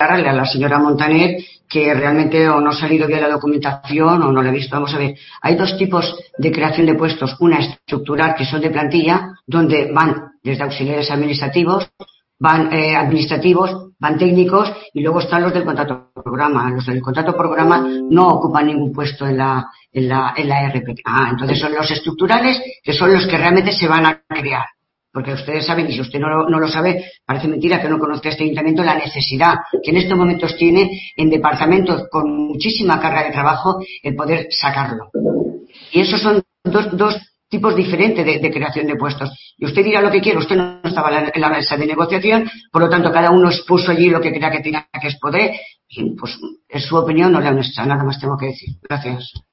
aclararle a la señora Montaner que realmente o no ha salido bien la documentación o no la he visto. Vamos a ver, hay dos tipos de creación de puestos. Una estructural, que son de plantilla, donde van desde auxiliares administrativos, van van técnicos, y luego están los del contrato programa. Los del contrato programa no ocupan ningún puesto en la RP. Entonces son los estructurales, que son los que realmente se van a crear. Porque ustedes saben, y si usted no lo sabe, parece mentira que no conozca este ayuntamiento, la necesidad que en estos momentos tiene en departamentos con muchísima carga de trabajo el poder sacarlo. Y esos son dos tipos diferentes de creación de puestos. Y usted dirá lo que quiera, usted no estaba en la mesa de negociación, por lo tanto cada uno expuso allí lo que crea que tenía que exponer, y pues es su opinión, no la nuestra, nada más tengo que decir. Gracias.